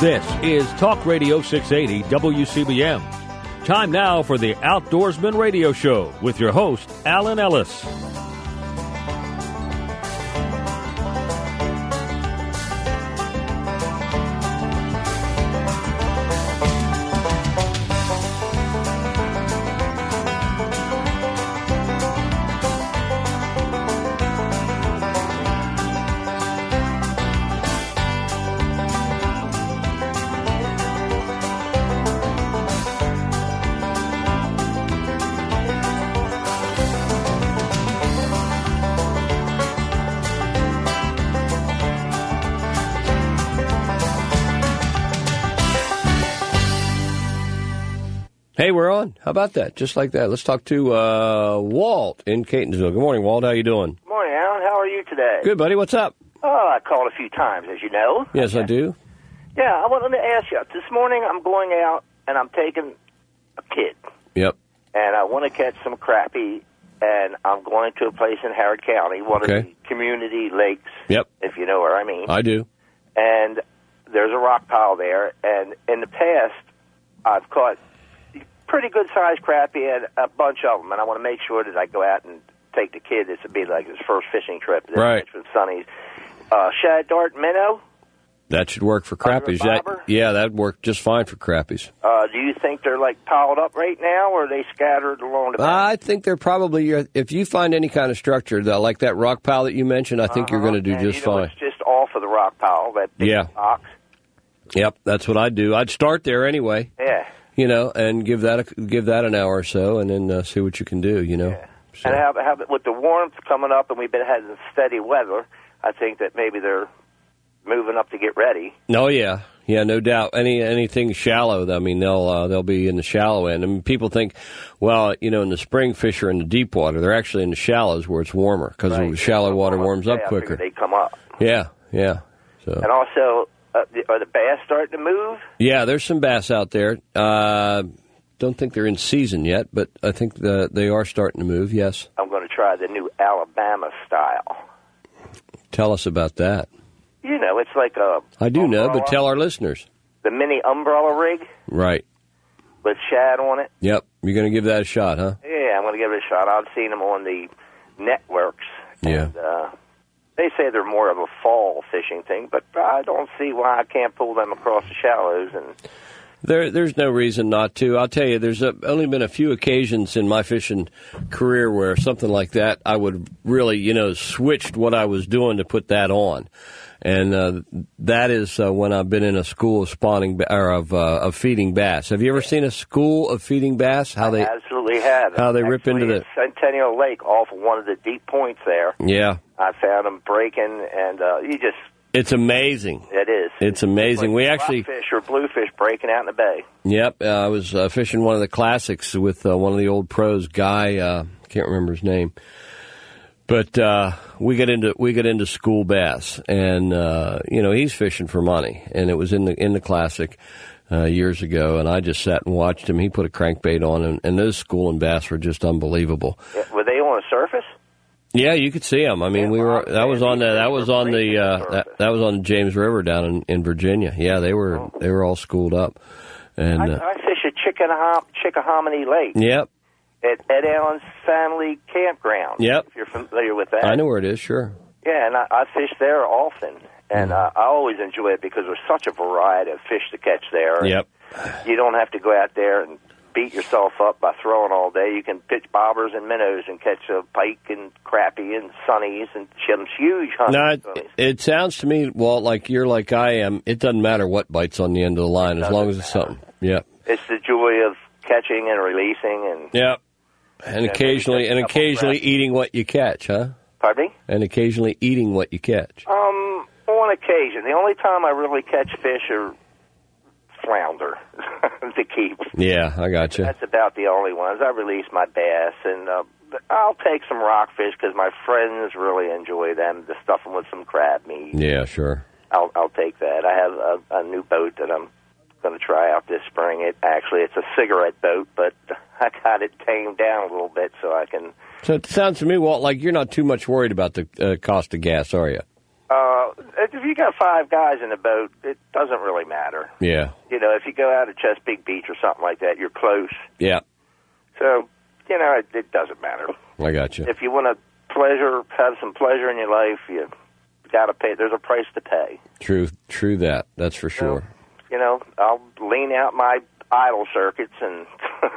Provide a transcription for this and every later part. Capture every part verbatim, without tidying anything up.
This is Talk Radio six eighty W C B M. Time now for the Outdoorsman Radio Show with your host, Alan Ellis. Hey, we're on. How about that? Just like that. Let's talk to uh, Walt in Catonsville. Good morning, Walt. How you doing? Good morning, Alan. How are you today? Good, buddy. What's up? Oh, I called a few times, as you know. Yes, okay. I do. Yeah, I wanted to ask you. This morning I'm going out, and I'm taking a kid. Yep. And I want to catch some crappie, and I'm going to a place in Harrod County, one okay. of the community lakes, yep. if you know what I mean. I do. And there's a rock pile there, and in the past I've caught pretty good-sized crappie and a bunch of them, and I want to make sure that I go out and take the kid. This would be like his first fishing trip. Right. With Sonny's. Uh, shad, dart, minnow. That should work for crappies. That, yeah, that would work just fine for crappies. Uh, do you think they're, like, piled up right now, or are they scattered along the bank? I think they're probably, if you find any kind of structure, like that rock pile that you mentioned, I think uh-huh. you're going to do and just you know, fine. It's just off of the rock pile, that big yeah. box. Yep, that's what I'd do. I'd start there anyway. Yeah. You know, and give that a, give that an hour or so, and then uh, see what you can do. You know, yeah. so. And how, how, with the warmth coming up, and we've been having steady weather, I think that maybe they're moving up to get ready. Oh yeah, yeah, no doubt. Any anything shallow, I mean, they'll uh, they'll be in the shallow end. I mean, people think, well, you know, in the spring, fish are in the deep water. They're actually in the shallows where it's warmer because right. the shallow water warms up yeah, quicker. They come up. Yeah, yeah. So. And also. Uh, are the bass starting to move? Yeah, there's some bass out there. Uh, don't think they're in season yet, but I think the, they are starting to move, yes. I'm going to try the new Alabama style. Tell us about that. You know, it's like a... I do umbrella, know, but tell our listeners. The mini umbrella rig. Right. With shad on it. Yep. You're going to give that a shot, huh? Yeah, I'm going to give it a shot. I've seen them on the networks. Yeah. And, uh, they say they're more of a fall fishing thing, but I don't see why I can't pull them across the shallows. And there, there's no reason not to. I'll tell you, there's a, only been a few occasions in my fishing career where something like that, I would really, you know, switched what I was doing to put that on. And uh, that is uh, when I've been in a school of spawning or of uh, of feeding bass. Have you ever seen a school of feeding bass? How they I absolutely have. How they Actually, rip into the Centennial Lake off of one of the deep points there. Yeah, I found them breaking, and uh, you just it's amazing. It is. It's amazing. Like we actually fish or bluefish breaking out in the bay. Yep, uh, I was uh, fishing one of the classics with uh, one of the old pros, Guy. Uh, can't remember his name. But uh, we get into we get into school bass, and uh, you know he's fishing for money, and it was in the in the classic uh, years ago, and I just sat and watched him. He put a crankbait on, and, and those schooling bass were just unbelievable. Yeah, were they on the surface? Yeah, you could see them. I mean, yeah, we were that was on the that was on the uh, that, that was on the James River down in, in Virginia. Yeah, they were oh. they were all schooled up. And I, uh, I fish at Chickahom- Chickahominy Lake. Yep. At Ed Allen's family campground. Yep. If you're familiar with that. I know where it is, sure. Yeah, and I, I fish there often, and mm. uh, I always enjoy it because there's such a variety of fish to catch there. Yep. You don't have to go out there and beat yourself up by throwing all day. You can pitch bobbers and minnows and catch a pike and crappie and sunnies and some huge hunting. No, it, it sounds to me, Walt, like you're like I am. It doesn't matter what bites on the end of the line as long as it's something. Yep. It's the joy of catching and releasing and. Yep. And occasionally, and occasionally eating what you catch, huh? Pardon me? And occasionally eating what you catch. Um, on occasion. The only time I really catch fish are flounder to keep. Yeah, I got you. That's about the only ones. I release my bass, and uh, I'll take some rockfish because my friends really enjoy them. To stuff them with some crab meat. Yeah, sure. I'll I'll take that. I have a, a new boat that I'm going to try out this spring. It actually it's a cigarette boat, but I got it tamed down a little bit so I can. So it sounds to me, Walt, like you're not too much worried about the uh, cost of gas, are you? Uh, if you got five guys in the boat, it doesn't really matter. Yeah. You know, if you go out to Chesapeake Beach or something like that, you're close. Yeah. So, you know, it, it doesn't matter. I got you. If you want to pleasure, have some pleasure in your life, you got to pay. There's a price to pay. True, true that. That's for sure. So, you know, I'll lean out my idle circuits and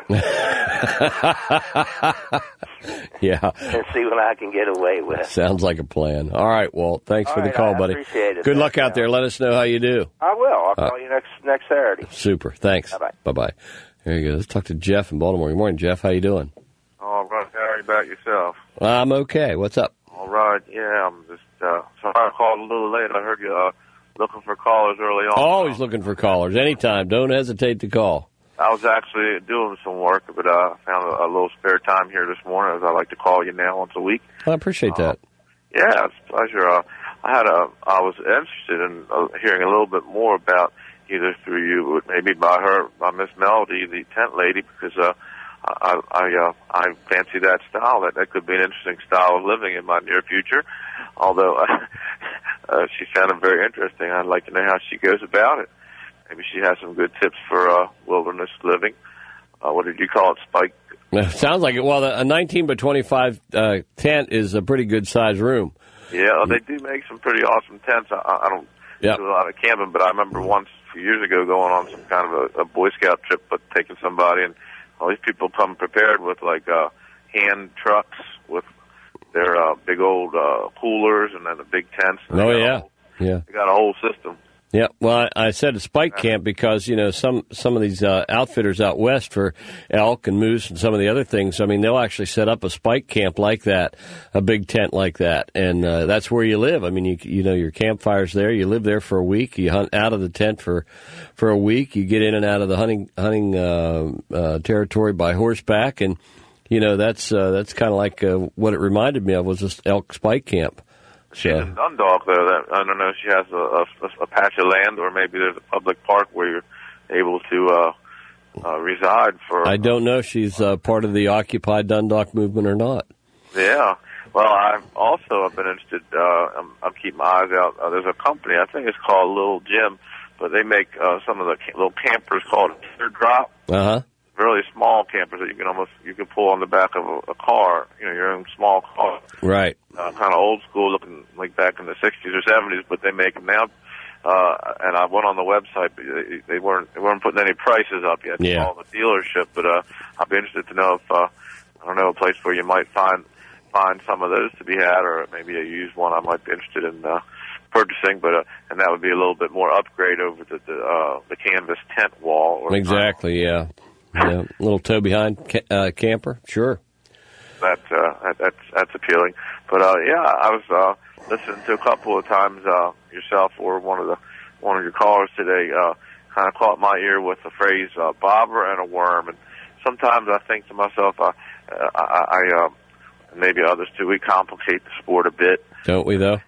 yeah, and see what I can get away with. Sounds like a plan. All right, Walt. Thanks All for right, the call, I buddy. Appreciate it. Good luck Thanks, out there. Let us know how you do. I will. I'll Uh, call you next next Saturday. Super. Thanks. Bye-bye. Bye-bye. There you go. Let's talk to Jeff in Baltimore. Good morning, Jeff. How you doing? All right. How are you about yourself? I'm okay. What's up? All right. Yeah, I'm just uh, sorry I called a little late. I heard you uh, looking for callers early on. Always looking for callers. Anytime. Don't hesitate to call. I was actually doing some work, but uh, I found a, a little spare time here this morning, as I like to call you now once a week. I appreciate that. Uh, yeah, it's a pleasure. Uh, I had a, I was interested in uh, hearing a little bit more about either through you, maybe by her, by Miss Melody, the tent lady, because uh, I, I, uh, I fancy that style. That that could be an interesting style of living in my near future. Although uh, uh, she sounded very interesting, I'd like to know how she goes about it. Maybe she has some good tips for uh, wilderness living. Uh, what did you call it, Spike? Sounds like it. Well, a nineteen by twenty-five uh, tent is a pretty good size room. Yeah, well, they do make some pretty awesome tents. I, I don't Yep. do a lot of camping, but I remember once a few years ago going on some kind of a, a Boy Scout trip, but taking somebody, and all these people come prepared with like uh, hand trucks with their uh, big old uh, coolers and then the big tents. And Oh they got yeah, a whole, yeah. They got a whole system. Yeah, well, I, I said a spike camp because, you know, some, some of these uh, outfitters out west for elk and moose and some of the other things, I mean, they'll actually set up a spike camp like that, a big tent like that, and uh, that's where you live. I mean, you you know, your campfire's there, you live there for a week, you hunt out of the tent for for a week, you get in and out of the hunting hunting uh, uh, territory by horseback, and, you know, that's uh, that's kind of like uh, what it reminded me of was this elk spike camp. She's So. in Dundalk, though. That, I don't know if she has a, a, a patch of land, or maybe there's a public park where you're able to uh, uh, reside for. I don't know if she's uh, part of the Occupy Dundalk movement or not. Yeah. Well, I've also have been interested. Uh, I'm, I'm keeping my eyes out. Uh, there's a company, I think it's called Little Jim, but they make uh, some of the ca- little campers called Teardrop. Uh huh. Really small campers that you can almost you can pull on the back of a, a car. You know, your own small car. Right. Uh, kind of old school, looking like back in the sixties or seventies, but they make them now. Uh, and I went on the website, but they, they weren't they weren't putting any prices up yet. Yeah. Call the dealership, but uh, I'd be interested to know if uh, I don't know a place where you might find find some of those to be had, or maybe a used one. I might be interested in uh, purchasing, but uh, and that would be a little bit more upgrade over the the, uh, the canvas tent wall. Or Exactly. Yeah. Yeah. A little tow behind ca- uh, camper. Sure. That, uh, that that's that's appealing. But uh, yeah, I was uh, listening to a couple of times uh, yourself or one of the one of your callers today. Uh, kind of caught my ear with the phrase uh, "bobber and a worm," and sometimes I think to myself, uh, I, I uh, maybe others too, we complicate the sport a bit. Don't we though?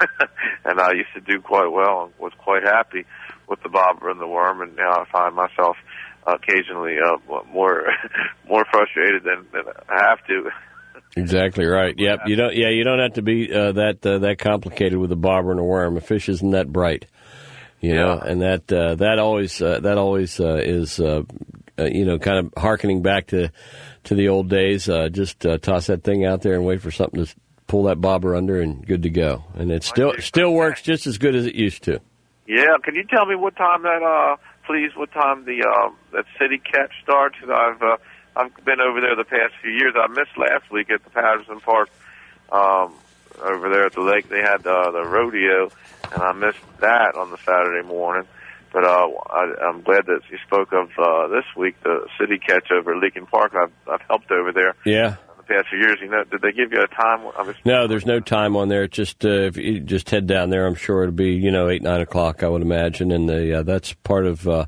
And I used to do quite well and was quite happy with the bobber and the worm, and now I find myself occasionally uh, more more frustrated than, than I have to. Exactly right. Yep. You don't. Yeah. You don't have to be uh, that uh, that complicated with a bobber and a worm. A fish isn't that bright, you know. Yeah. And that uh, that always uh, that always uh, is uh, uh, you know, kind of hearkening back to to the old days. Uh, just uh, toss that thing out there and wait for something to pull that bobber under, and good to go. And it still still works just as good as it used to. Yeah. Can you tell me what time that uh, please? What time the uh, that city catch starts? I've uh, I've been over there the past few years. I missed last week at the Patterson Park um, over there at the lake. They had uh, the rodeo, and I missed that on the Saturday morning. But uh, I, I'm glad that you spoke of uh, this week, the city catch over at Leakin Park. I've, I've helped over there. Yeah. The past few years, you know, did they give you a time? I was, No, there's no time on there. It's just uh, if you just head down there, I'm sure it'll be, you know, eight nine o'clock, I would imagine, and the uh, that's part of uh,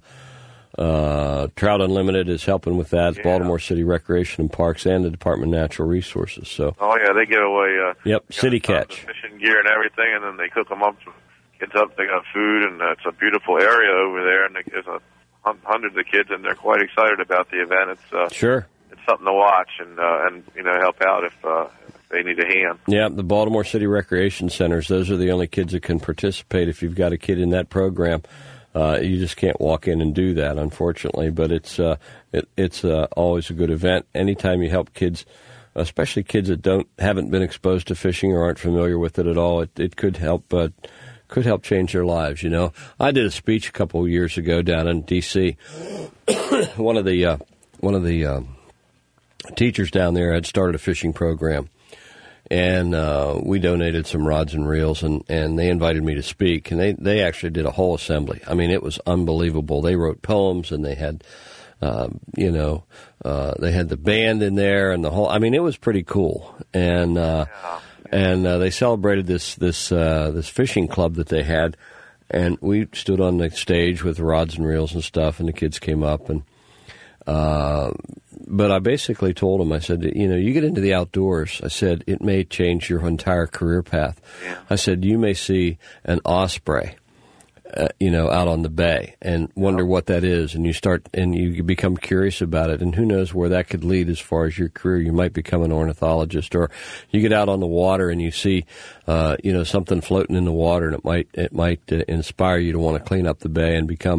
uh, Trout Unlimited is helping with that. It's Yeah. Baltimore City Recreation and Parks and the Department of Natural Resources. So. Oh yeah, they give away. Uh, Yep, you city know, catch. the fishing gear and everything, and then they cook them up. Kids up, they got food, and uh, it's a beautiful area over there, and there's a hun- hundreds of kids, and they're quite excited about the event. It's uh, Sure. it's something to watch and uh, and you know help out if uh, if they need a hand. Yeah, the Baltimore City Recreation Centers, those are the only kids that can participate. If you've got a kid in that program, uh, you just can't walk in and do that, unfortunately. But it's uh, it, it's uh, always a good event. Anytime you help kids, especially kids that don't haven't been exposed to fishing or aren't familiar with it at all, it, it could help uh, could help change their lives, you know. I did a speech a couple of years ago down in D C one of the uh, one of the uh, teachers down there had started a fishing program, and uh, we donated some rods and reels, and, and they invited me to speak, and they, they actually did a whole assembly. I mean, it was unbelievable. They wrote poems, and they had, uh, you know, uh, they had the band in there, and the whole. I mean, it was pretty cool, and uh, Yeah. and uh, they celebrated this this uh, this fishing club that they had, and we stood on the stage with rods and reels and stuff, and the kids came up, and uh, but I basically told them, I said, you know, you get into the outdoors, I said, it may change your entire career path. Yeah. I said, you may see an osprey, uh, you know, out on the bay and wonder Oh. what that is, and you start, and you become curious about it, and who knows where that could lead as far as your career. You might become an ornithologist, or you get out on the water and you see, uh, you know, something floating in the water, and it might, it might uh, inspire you to want to clean up the bay and become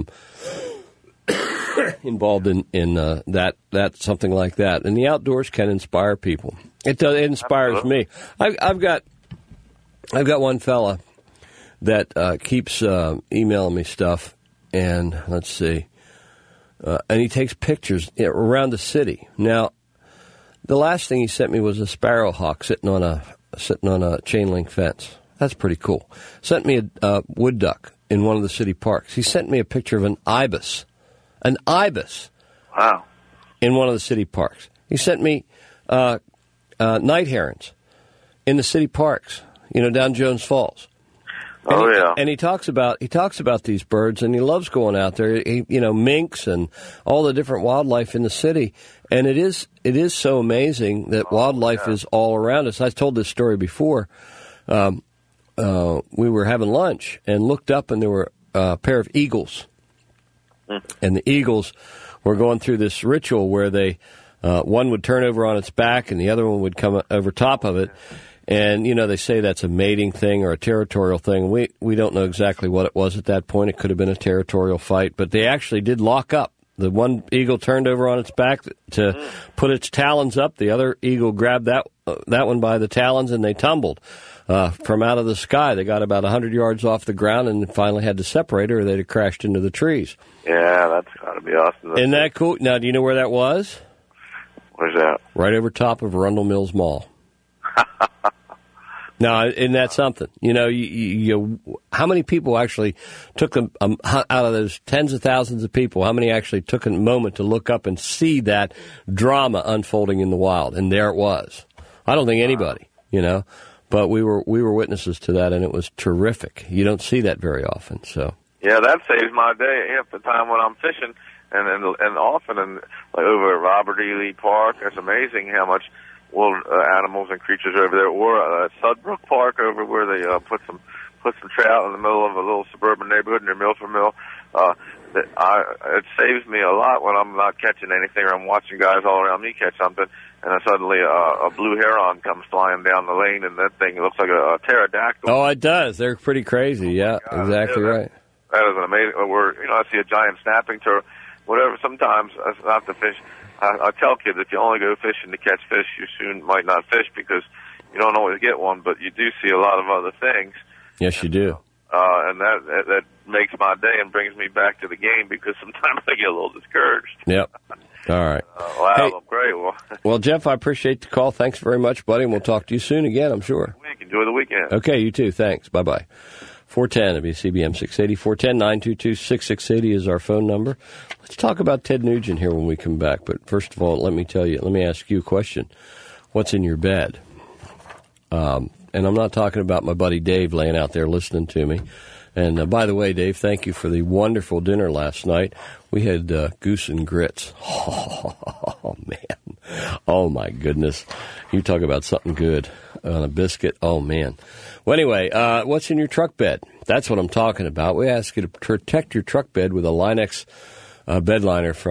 involved in in uh, that that something like that. And the outdoors can inspire people. It does. It inspires me. I've, I've got I've got one fella that uh, keeps uh, emailing me stuff, and let's see, uh, and he takes pictures around the city. Now, the last thing he sent me was a sparrowhawk sitting on a sitting on a chain link fence. That's pretty cool. Sent me a uh, wood duck in one of the city parks. He sent me a picture of an ibis. An ibis Wow. in one of the city parks. He sent me uh, uh, night herons in the city parks, you know, down Jones Falls. And Oh, he, yeah. And he talks about he talks about these birds, and he loves going out there. He, you know, minks and all the different wildlife in the city. And it is it is so amazing that wildlife yeah. is all around us. I told this story before. Um, uh, we were having lunch and looked up, and there were a pair of eagles. And the eagles were going through this ritual where they, uh, one would turn over on its back and the other one would come over top of it. And, you know, they say that's a mating thing or a territorial thing. We we don't know exactly what it was at that point. It could have been a territorial fight. But they actually did lock up. The one eagle turned over on its back to put its talons up. The other eagle grabbed that uh, that one by the talons, and they tumbled uh, from out of the sky. They got about one hundred yards off the ground and finally had to separate, or they'd have crashed into the trees. Yeah, that's got to be awesome. Isn't that cool? Now, do you know where that was? Where's that? Right over top of Arundel Mills Mall. Now, isn't that something? You know, you, you, you, how many people actually took them um, out of those tens of thousands of people? How many actually took a moment to look up and see that drama unfolding in the wild? And there it was. I don't think anybody, you know, but we were we were witnesses to that, and it was terrific. You don't see that very often, so. Yeah, that saves my day half the time when I'm fishing, and and, and often, and like over at Robert E. Lee Park. It's amazing how much wild uh, animals and creatures over there, or uh, Sudbrook Park over where they uh, put some put some trout in the middle of a little suburban neighborhood near Milford Mill. Uh, that I, it saves me a lot when I'm not catching anything, or I'm watching guys all around me catch something, and then suddenly uh, a blue heron comes flying down the lane, and that thing looks like a, a pterodactyl. Oh, it does. They're pretty crazy. Yeah, God, exactly yeah, that, right. That is an amazing. Where you know, I see a giant snapping turtle, whatever. Sometimes I have to fish. I, I tell kids if you only go fishing to catch fish, you soon might not fish because you don't always get one, but you do see a lot of other things. Yes, you do. Uh, and that, that that makes my day and brings me back to the game because sometimes I get a little discouraged. Yep. All right. Uh, wow, Hey. great. Well, Well, Jeff, I appreciate the call. Thanks very much, buddy, and we'll talk to you soon again, I'm sure. week. Enjoy the weekend. Okay, you too. Thanks. Bye-bye. four ten W C B M six eighty. four one zero, nine two two, six six eight zero is our phone number. Let's talk about Ted Nugent here when we come back. But first of all, let me tell you, let me ask you a question. What's in your bed? Um, and I'm not talking about my buddy Dave laying out there listening to me. And uh, by the way, Dave, thank you for the wonderful dinner last night. We had uh, goose and grits. Oh, man. Oh, my goodness. You talk about something good on a biscuit. Oh, man. Well, anyway, uh, what's in your truck bed? That's what I'm talking about. We ask you to protect your truck bed with a Line-X uh, bed liner from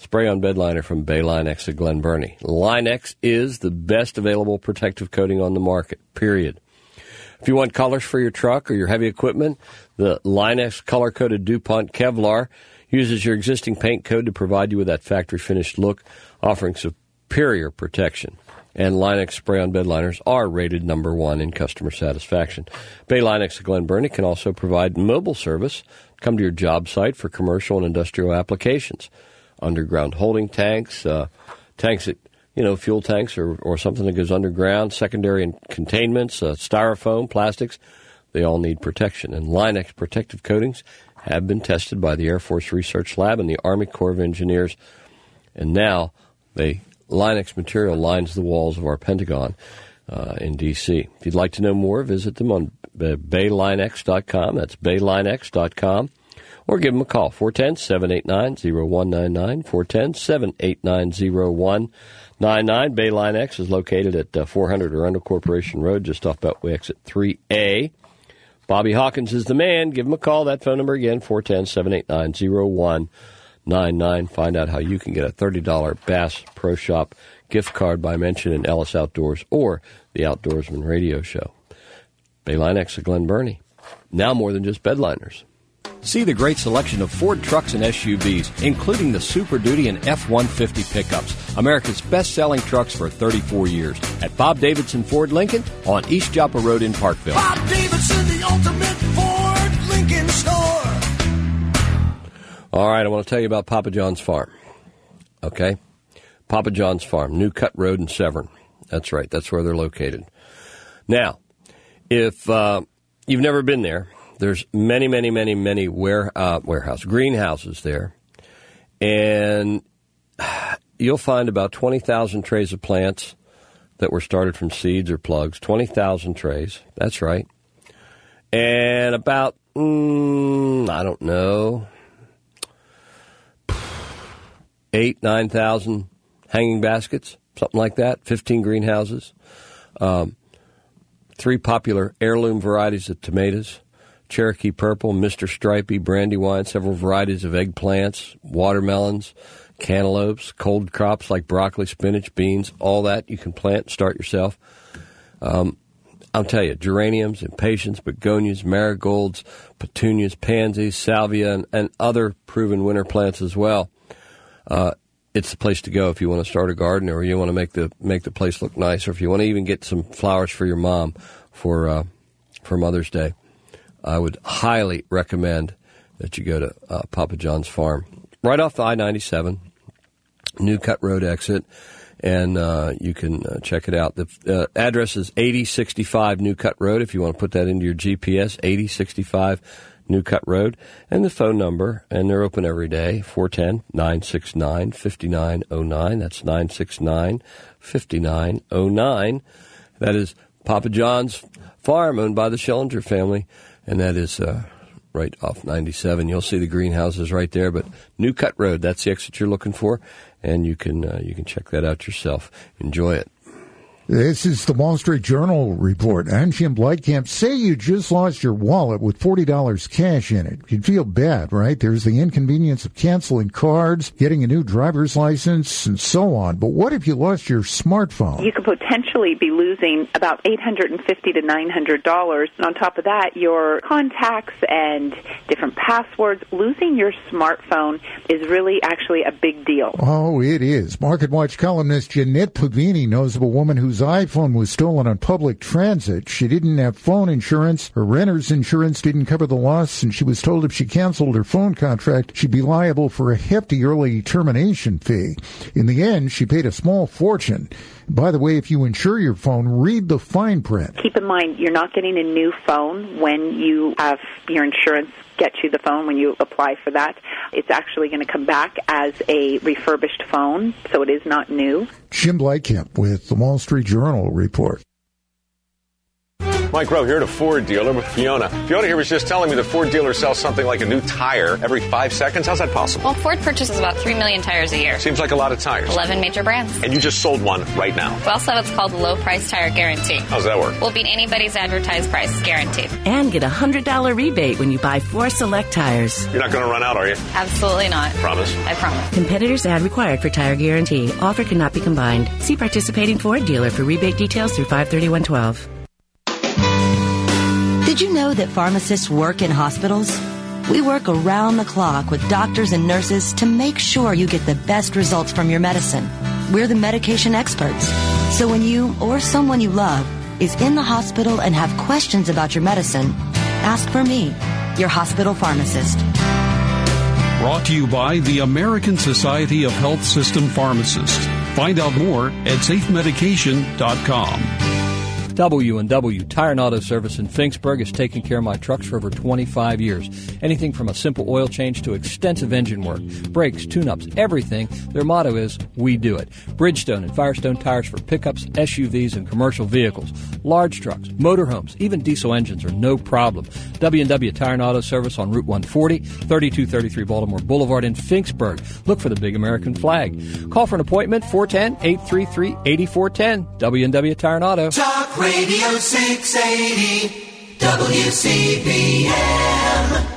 spray-on bed liner from Bay Line-X of Glen Burnie. Line-X is the best available protective coating on the market, period. If you want colors for your truck or your heavy equipment, the Line-X color-coated DuPont Kevlar uses your existing paint code to provide you with that factory-finished look, offering superior protection. And Line-X spray-on bed liners are rated number one in customer satisfaction. Bay Line-X of Glen Burnie can also provide mobile service. Come to your job site for commercial and industrial applications. Underground holding tanks, uh, tanks that, you know, fuel tanks or, or something that goes underground, secondary and containments, uh, styrofoam, plastics, they all need protection. And Line-X protective coatings have been tested by the Air Force Research Lab and the Army Corps of Engineers. And now they Line-X material lines the walls of our Pentagon uh, in D C If you'd like to know more, visit them on bay line x dot com. That's bay line x dot com. Or give them a call, four one zero, seven eight nine, zero one nine nine, four one zero, seven eight nine, zero one nine nine. Bay Line-X is located at uh, four hundred Arundel Corporation Road, just off Beltway Exit three A. Bobby Hawkins is the man. Give him a call. That phone number again, four one zero, seven eight nine, zero one nine nine. Find out how you can get a thirty dollars Bass Pro Shop gift card by mentioning Ellis Outdoors or the Outdoorsman Radio Show. Bay Line-X of Glen Burnie. Now more than just bed liners. See the great selection of Ford trucks and S U Vs, including the Super Duty and F one fifty pickups, America's best-selling trucks for thirty-four years, at Bob Davidson Ford Lincoln on East Joppa Road in Parkville. Bob Davidson, the ultimate Ford Lincoln store. All right, I want to tell you about Papa John's Farm. Okay? Papa John's Farm, New Cut Road in Severn. That's right, that's where they're located. Now, if uh, you've never been there, there's many, many, many, many ware, uh, warehouse, greenhouses there. And you'll find about twenty thousand trays of plants that were started from seeds or plugs. twenty thousand trays. That's right. And about, mm, I don't know, eight, nine thousand hanging baskets, something like that. fifteen greenhouses. Um, three popular heirloom varieties of tomatoes. Cherokee Purple, Mister Stripey, Brandywine, several varieties of eggplants, watermelons, cantaloupes, cold crops like broccoli, spinach, beans, all that you can plant and start yourself. Um, I'll tell you, geraniums, impatiens, begonias, marigolds, petunias, pansies, salvia, and, and other proven winter plants as well. Uh, it's the place to go if you want to start a garden or you want to make the make the place look nice, or if you want to even get some flowers for your mom for uh, for Mother's Day. I would highly recommend that you go to uh, Papa John's Farm, right off the I ninety-seven, New Cut Road exit, and uh, you can uh, check it out. The uh, address is eighty sixty-five New Cut Road, if you want to put that into your G P S, eighty sixty-five New Cut Road, and the phone number, and they're open every day, four one zero, nine six nine, five nine zero nine. That's nine six nine, five nine zero nine. That is Papa John's Farm, owned by the Schillinger family. And that is uh, right off ninety-seven. You'll see the greenhouses right there. But New Cut Road, that's the exit you're looking for. And you can uh, you can check that out yourself. Enjoy it. This is the Wall Street Journal report. I'm Jim Blightcamp. Say you just lost your wallet with forty dollars cash in it. You'd feel bad, right? There's the inconvenience of canceling cards, getting a new driver's license, and so on. But what if you lost your smartphone? You could potentially be losing about eight hundred fifty to nine hundred dollars. And on top of that, your contacts and different passwords. Losing your smartphone is really actually a big deal. Oh, it is. Market Watch columnist Jeanette Pavini knows of a woman whose iPhone was stolen on public transit. She didn't have phone insurance. Her renter's insurance didn't cover the loss, and she was told if she canceled her phone contract, she'd be liable for a hefty early termination fee. In the end, she paid a small fortune. By the way, if you insure your phone, read the fine print. Keep in mind, you're not getting a new phone when you have your insurance get you the phone when you apply for that. It's actually going to come back as a refurbished phone, so it is not new. Jim Blightcamp with the Wall Street Journal report. Mike Rowe here at a Ford dealer with Fiona. Fiona here was just telling me the Ford dealer sells something like a new tire every five seconds. How's that possible? Well, Ford purchases about three million tires a year. Seems like a lot of tires. eleven major brands. And you just sold one right now. We also have what's called the low price tire guarantee. How's that work? We'll beat anybody's advertised price, guaranteed. And get a one hundred dollars rebate when you buy four select tires. You're not going to run out, are you? Absolutely not. Promise? I promise. Competitors ad required for tire guarantee. Offer cannot be combined. See participating Ford dealer for rebate details through five thirty-one twelve. Did you know that pharmacists work in hospitals? We work around the clock with doctors and nurses to make sure you get the best results from your medicine. We're the medication experts. So when you or someone you love is in the hospital and have questions about your medicine, ask for me, your hospital pharmacist. Brought to you by the American Society of Health System Pharmacists. Find out more at safe medication dot com. W and W Tire and Auto Service in Finksburg has taken care of my trucks for over twenty-five years. Anything from a simple oil change to extensive engine work, brakes, tune-ups, everything. Their motto is, we do it. Bridgestone and Firestone tires for pickups, S U Vs, and commercial vehicles. Large trucks, motorhomes, even diesel engines are no problem. W and W Tire and Auto Service on Route one forty, thirty-two thirty-three Baltimore Boulevard in Finksburg. Look for the big American flag. Call for an appointment, four one zero, eight three three, eight four one zero. W and W Tire and Auto. Talk Radio six eighty W C B M.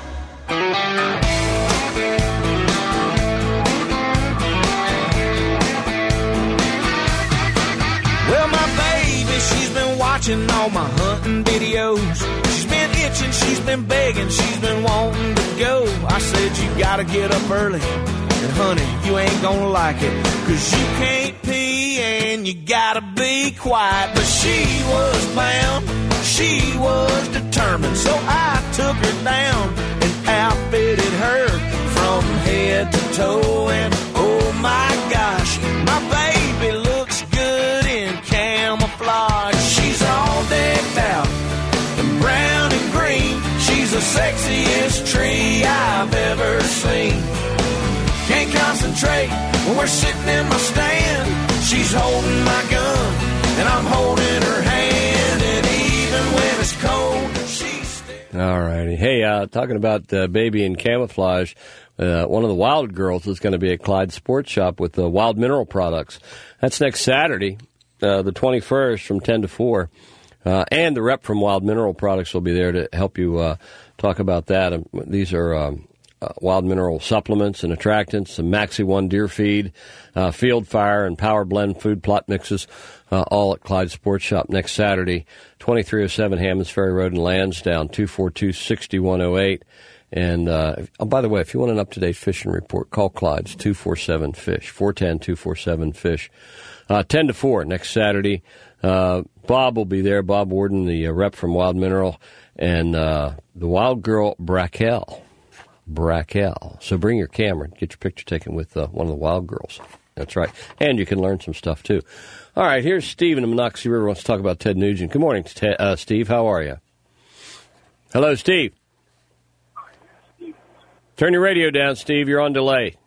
Well, my baby, she's been watching all my hunting videos. She's been itching, she's been begging, she's been wanting to go. I said, you gotta get up early, and honey, you ain't gonna like it, 'cause you can't pee and you gotta be quiet. But she was bound, she was determined, so I took her down and outfitted her from head to toe. And oh my gosh, my baby looks good in camouflage. She's all decked out in brown and green. She's the sexiest tree I've ever seen. Can't concentrate when we're sitting in my stand. She's holding my gun and I'm holding her hand. And even when it's cold, she's still... All righty. Hey, uh, talking about uh, baby in camouflage, uh, one of the Wild Girls is going to be at Clyde Sports Shop with the Wild Mineral products. That's next Saturday, uh, the twenty-first, from ten to four. Uh, and the rep from Wild Mineral Products will be there to help you uh, talk about that. Um, these are... Um, Uh, wild mineral supplements and attractants, some Maxi One deer feed, uh, Field Fire, and Power Blend food plot mixes, uh, all at Clyde Sports Shop next Saturday, twenty-three oh seven Hammonds Ferry Road in Lansdowne, two four two, six one oh eight. And, uh, oh, by the way, if you want an up-to-date fishing report, call Clyde's two four seven fish, four one zero, two four seven fish. Uh, ten to four next Saturday. Uh, Bob will be there, Bob Warden, the uh, rep from Wild Mineral, and uh, the Wild Girl Brackell. Brackell. So bring your camera, get your picture taken with uh, one of the Wild Girls. That's right. And you can learn some stuff, too. All right, here's Steve in the Monocacy River wants to talk about Ted Nugent. Good morning, Ted, uh, Steve. How are you? Hello, Steve. Turn your radio down, Steve. You're on delay.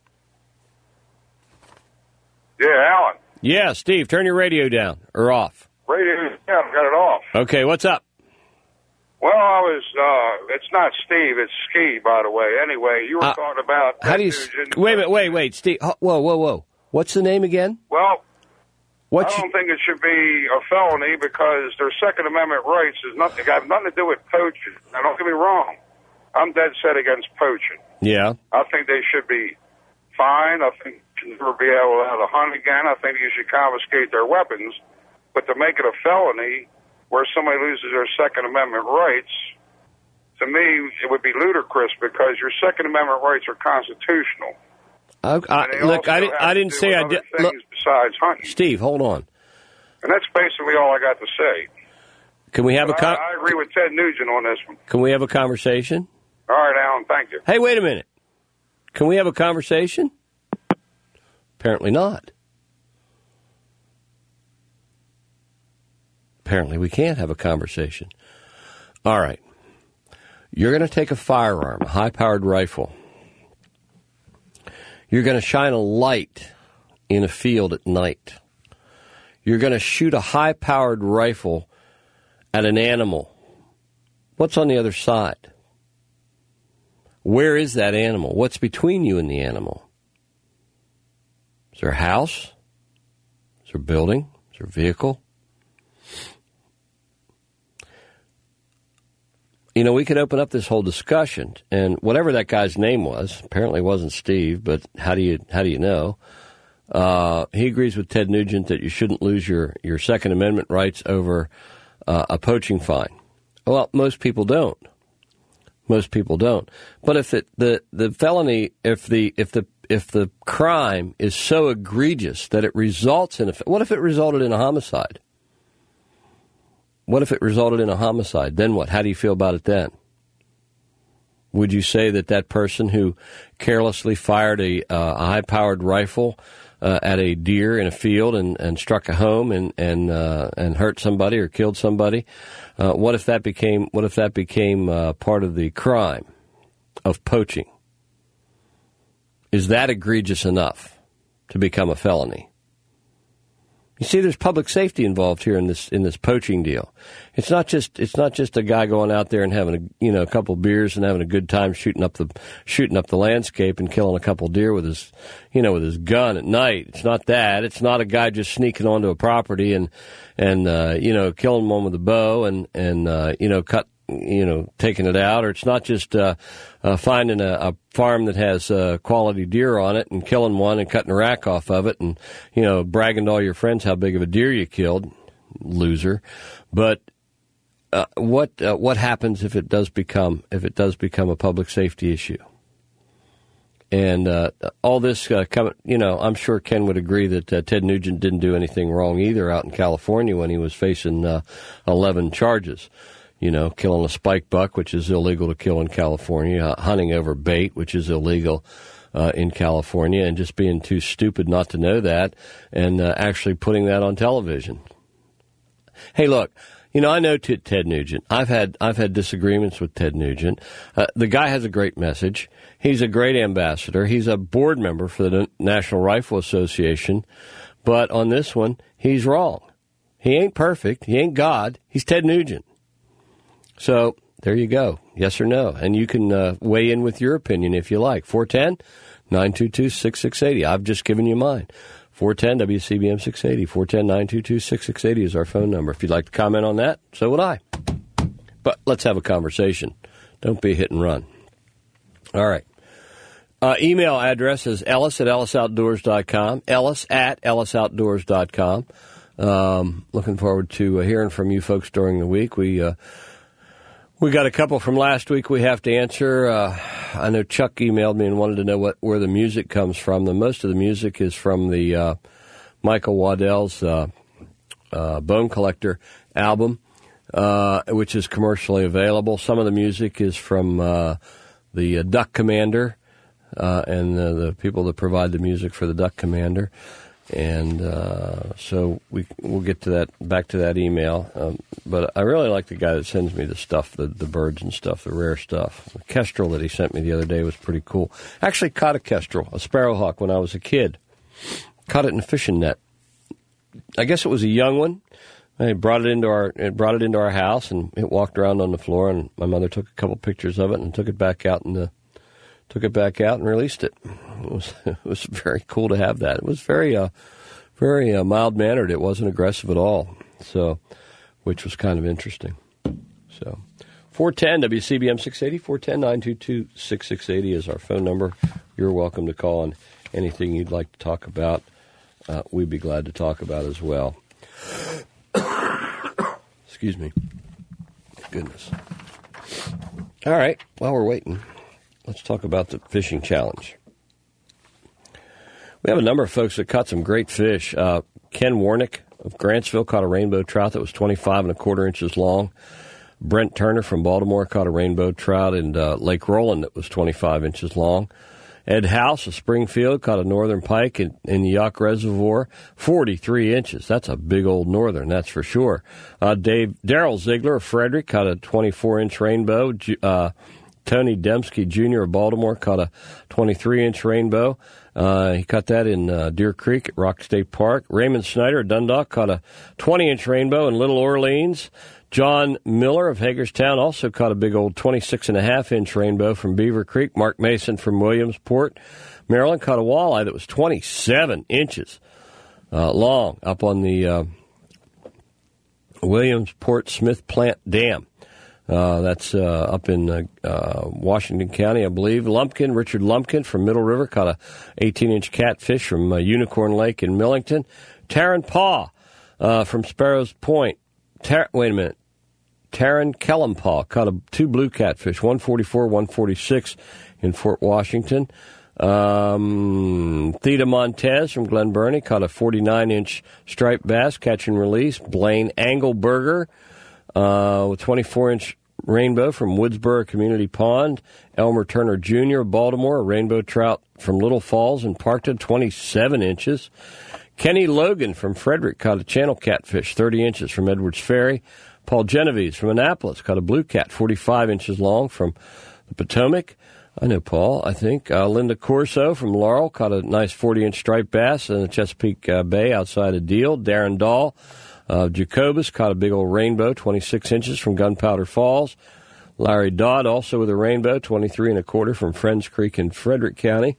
Yeah, Alan. Yeah, Steve, turn your radio down or off. Radio, yeah, I've got it off. Okay, what's up? Well, I was, uh, it's not Steve, it's Ski, by the way. Anyway, you were uh, talking about... How do you... Nugent. Wait a minute, wait, wait, Steve. Whoa, whoa, whoa. What's the name again? Well, what I don't you... think it should be a felony because their Second Amendment rights is nothing, have nothing to do with poaching. Now, don't get me wrong. I'm dead set against poaching. Yeah. I think they should be fined. I think they should never be able to hunt again. I think you should confiscate their weapons. But to make it a felony... where somebody loses their Second Amendment rights, to me, it would be ludicrous because your Second Amendment rights are constitutional. I, I, look, I, did, I didn't say I did. Look, besides hunting. Steve, hold on. And that's basically all I got to say. Can we have but a con- I, I agree with Ted Nugent on this one. Can we have a conversation? All right, Alan, thank you. Hey, wait a minute. Can we have a conversation? Apparently not. Apparently we can't have a conversation. All right. You're going to take a firearm, a high-powered rifle. You're going to shine a light in a field at night. You're going to shoot a high-powered rifle at an animal What's on the other side? Where is that animal? What's between you and the animal? Is there a house? Is there a building? Is there a vehicle? You know, we could open up this whole discussion, and whatever that guy's name was, apparently it wasn't Steve, but how do you how do you know? Uh, he agrees with Ted Nugent that you shouldn't lose your, your Second Amendment rights over uh, a poaching fine. Well, most people don't. Most people don't. But if it, the the felony, if the if the if the crime is so egregious that it results in a, what if it resulted in a homicide? What if it resulted in a homicide? Then what? How do you feel about it then? Would you say that that person who carelessly fired a, uh, a high-powered rifle uh, at a deer in a field and, and struck a home and and uh, and hurt somebody or killed somebody? Uh, what if that became what if that became uh, part of the crime of poaching? Is that egregious enough to become a felony? You see, there's public safety involved here in this in this poaching deal. It's not just it's not just a guy going out there and having a you know a couple beers and having a good time shooting up the shooting up the landscape and killing a couple deer with his you know with his gun at night. It's not that. It's not a guy just sneaking onto a property and and uh, you know killing one with a bow and and uh, you know cut. you know, taking it out, or it's not just uh, uh, finding a, a farm that has uh, quality deer on it and killing one and cutting a rack off of it and, you know, bragging to all your friends how big of a deer you killed, loser. But uh, what uh, what happens if it does become if it does become a public safety issue? And uh, all this, uh, come, you know, I'm sure Ken would agree that uh, Ted Nugent didn't do anything wrong either out in California when he was facing uh, eleven charges. You know, killing a spike buck, which is illegal to kill in California, uh, hunting over bait, which is illegal uh, in California, and just being too stupid not to know that, and uh, actually putting that on television. Hey, look, you know, I know t- Ted Nugent. I've had I've had disagreements with Ted Nugent. Uh, the guy has a great message. He's a great ambassador. He's a board member for the National Rifle Association, but on this one, he's wrong. He ain't perfect. He ain't God. He's Ted Nugent. So there you go. Yes or no. And you can uh, weigh in with your opinion if you like. four one zero, nine two two, six six eight zero. I've just given you mine. four one zero W C B M six eighty. four one zero, nine two two, six six eight zero is our phone number. If you'd like to comment on that, so would I. But let's have a conversation. Don't be hit and run. All right. Uh, email address is ellis at ellis outdoors dot com. Ellis at ellis outdoors dot com. Um, looking forward to uh, hearing from you folks during the week. We... Uh, We got a couple from last week we have to answer. Uh, I know Chuck emailed me and wanted to know what where the music comes from. The most of the music is from the uh, Michael Waddell's uh, uh, Bone Collector album, uh, which is commercially available. Some of the music is from uh, the uh, Duck Commander uh, and uh, the people that provide the music for the Duck Commander. And uh, so we, we'll get to that back to that email. Um, but I really like the guy that sends me the stuff, the, the birds and stuff, the rare stuff. The kestrel that he sent me the other day was pretty cool. Actually caught a kestrel, a sparrowhawk, when I was a kid. Caught it in a fishing net. I guess it was a young one. I brought it into our it brought it into our house, and it walked around on the floor. And my mother took a couple pictures of it and took it back out in the. Took it back out and released it. It was it was very cool to have that. It was very uh, very uh, mild mannered. It wasn't aggressive at all. So, which was kind of interesting. So, four one zero W C B M six eighty, four one zero, nine two two, six six eight zero is our phone number. You're welcome to call on anything you'd like to talk about. Uh, we'd be glad to talk about as well. Excuse me. Goodness. All right. While we're waiting, let's talk about the fishing challenge. We have a number of folks that caught some great fish. Uh, Ken Warnick of Grantsville caught a rainbow trout that was twenty-five and a quarter inches long. Brent Turner from Baltimore caught a rainbow trout in uh, Lake Roland that was twenty-five inches long. Ed House of Springfield caught a northern pike in, in the Yuck Reservoir, forty-three inches. That's a big old northern, that's for sure. Uh, Dave Darrell Ziegler of Frederick caught a twenty-four inch rainbow. Uh, Tony Dembski Junior of Baltimore caught a twenty-three inch rainbow. Uh, he caught that in uh, Deer Creek at Rock State Park. Raymond Snyder of Dundalk caught a twenty-inch rainbow in Little Orleans. John Miller of Hagerstown also caught a big old twenty-six and a half inch rainbow from Beaver Creek. Mark Mason from Williamsport, Maryland, caught a walleye that was twenty-seven inches uh, long up on the uh, Williamsport Smith Plant Dam. Uh, that's uh, up in uh, uh, Washington County, I believe. Lumpkin, Richard Lumpkin from Middle River, caught a eighteen-inch catfish from uh, Unicorn Lake in Millington. Taryn Paw uh, from Sparrows Point. Tar- wait a minute. Taryn Kellempaw caught a, two blue catfish, one forty-four, one forty-six in Fort Washington. Um, Theta Montez from Glen Burnie caught a forty-nine-inch striped bass, catch and release. Blaine Engelberger uh, with twenty-four-inch rainbow from Woodsboro Community Pond. Elmer Turner Junior of Baltimore, a rainbow trout from Little Falls in Parkton, twenty-seven inches. Kenny Logan from Frederick caught a channel catfish, thirty inches from Edwards Ferry. Paul Genovese from Annapolis caught a blue cat, forty-five inches long from the Potomac. I know Paul, I think. Uh, Linda Corso from Laurel caught a nice forty-inch striped bass in the Chesapeake uh, Bay outside of Deal. Darren Dahl of uh, Jacobus caught a big old rainbow, twenty-six inches from Gunpowder Falls. Larry Dodd also with a rainbow, twenty-three and a quarter from Friends Creek in Frederick County.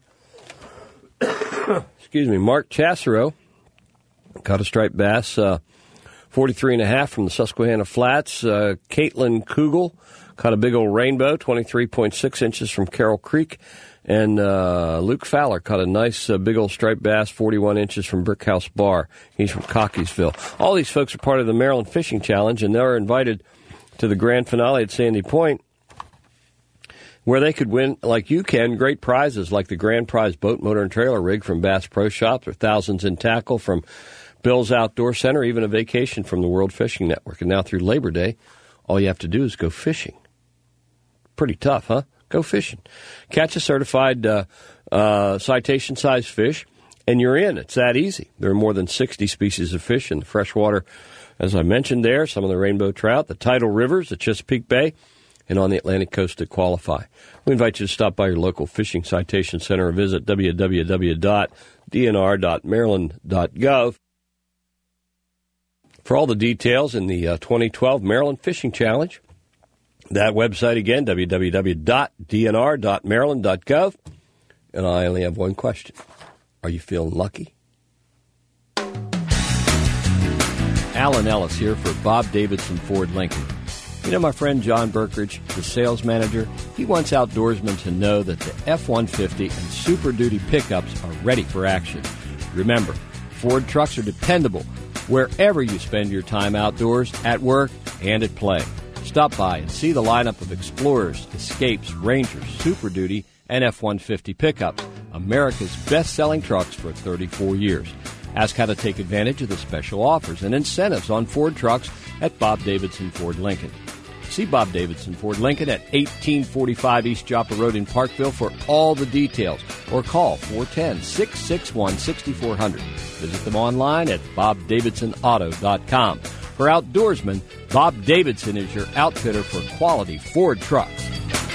Excuse me. Mark Chassero caught a striped bass, uh, forty-three and a half from the Susquehanna Flats. Uh, Caitlin Kugel caught a big old rainbow, twenty-three point six inches from Carroll Creek. And uh, Luke Fowler caught a nice uh, big old striped bass, forty-one inches from Brickhouse Bar. He's from Cockeysville. All these folks are part of the Maryland Fishing Challenge, and they're invited to the grand finale at Sandy Point, where they could win, like you can, great prizes like the grand prize boat, motor, and trailer rig from Bass Pro Shops, or thousands in tackle from Bill's Outdoor Center, even a vacation from the World Fishing Network. And now through Labor Day, all you have to do is go fishing. Pretty tough, huh? Go fishing. Catch a certified uh, uh, citation-sized fish, and you're in. It's that easy. There are more than sixty species of fish in the freshwater, as I mentioned there, some of the rainbow trout, the tidal rivers, the Chesapeake Bay, and on the Atlantic coast to qualify. We invite you to stop by your local fishing citation center or visit w w w dot d n r dot maryland dot gov for all the details in the uh, twenty twelve Maryland Fishing Challenge. That website again, w w w dot d n r dot maryland dot gov. And I only have one question. Are you feeling lucky? Alan Ellis here for Bob Davidson Ford Lincoln. You know my friend John Berkridge, the sales manager? He wants outdoorsmen to know that the F one fifty and Super Duty pickups are ready for action. Remember, Ford trucks are dependable wherever you spend your time outdoors, at work, and at play. Stop by and see the lineup of Explorers, Escapes, Rangers, Super Duty, and F one fifty pickups, America's best-selling trucks for thirty-four years. Ask how to take advantage of the special offers and incentives on Ford trucks at Bob Davidson Ford Lincoln. See Bob Davidson Ford Lincoln at eighteen forty-five East Joppa Road in Parkville for all the details, or call four one zero, six six one, six four zero zero. Visit them online at bob davidson auto dot com. For outdoorsmen, Bob Davidson is your outfitter for quality Ford trucks.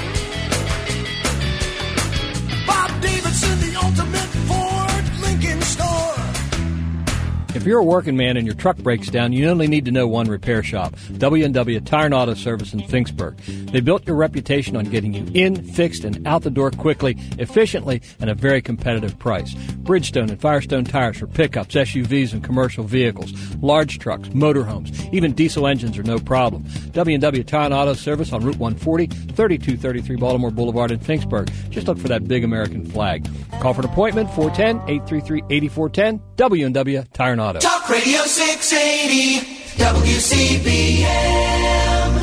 Bob Davidson, the ultimate Ford Lincoln store. If you're a working man and your truck breaks down, you only need to know one repair shop, W and W Tire and Auto Service in Finksburg. They built your reputation on getting you in, fixed, and out the door quickly, efficiently, and at a very competitive price. Bridgestone and Firestone tires for pickups, S U Vs, and commercial vehicles, large trucks, motorhomes, even diesel engines are no problem. W and W Tire and Auto Service on Route one forty, thirty-two thirty-three Baltimore Boulevard in Finksburg. Just look for that big American flag. Call for an appointment, four one zero, eight three three, eight four one zero, W and W Tire and Auto. Talk Radio six eighty, W C B M.